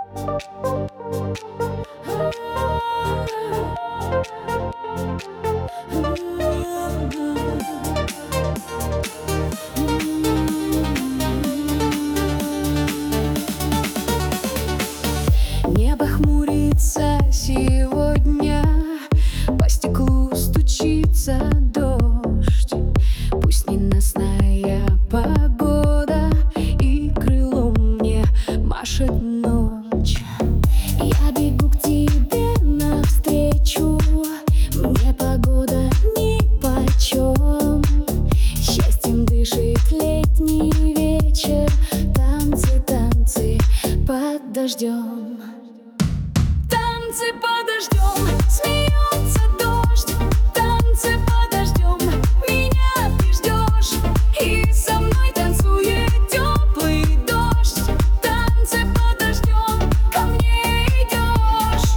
Небо хмурится сегодня, по стеклу стучится дождь. Пусть ненастная погода, и крылом мне машет ночь. Я бегу к тебе навстречу, мне погода нипочем. Счастьем дышит летний вечер, танцы, танцы под дождем. Танцы под дождем, смеется дождь. Танцы под дождем, меня ты ждешь, и со мной танцует теплый дождь. Танцы под дождем, ко мне идешь.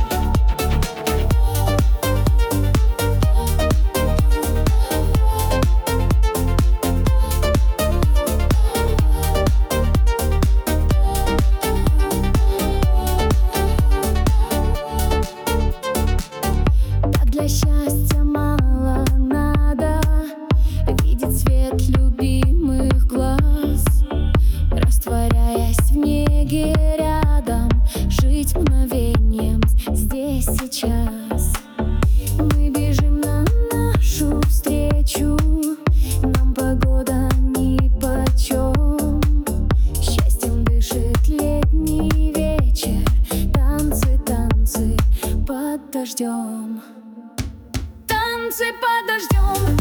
Для счастья мало надо видеть свет любимых глаз, растворяясь в неге рядом, жить мгновением здесь сейчас. Мы бежим на нашу встречу, нам погода нипочем. Счастьем дышит летний вечер, танцы, танцы под дождем. Танцы под дождем.